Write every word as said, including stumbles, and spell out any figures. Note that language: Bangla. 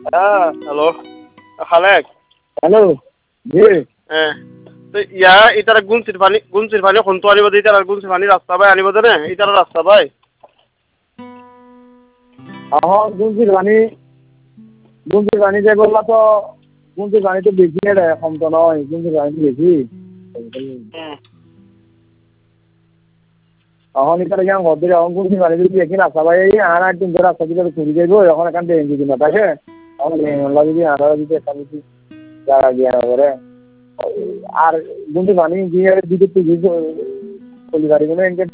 হ্যাঁ হ্যালো খালেক হ্যালো জি হ্যাঁ তো ইয়া ইতারা গুনসির পানি গুনসির পানি কোনটো আনিব দে ইতারা গুনসির পানি রাস্তা ভাই আনিব দে না ইতারা রাস্তা ভাই এখন গুঞ্জির পানি গুঞ্জির পানি যে বললা তো গুঞ্জির পানি তো বেশি রে কম তো নয় গুঞ্জির পানি তো বেশি এখন ইতারা কেমন ঘর এখন গুঞ্জির পানি যদি একই রাস্তা ভাই এই আর একদিন ধরে রাস্তা দিকে ঘুরি যাইব এখন এখান থেকে যদি না থাকে এখন যদি আনারা যদি একটা যদি জায়গা দিয়ে না করে আর গুঞ্জির পানি দিয়ে দিতে তুই চলি পারিব না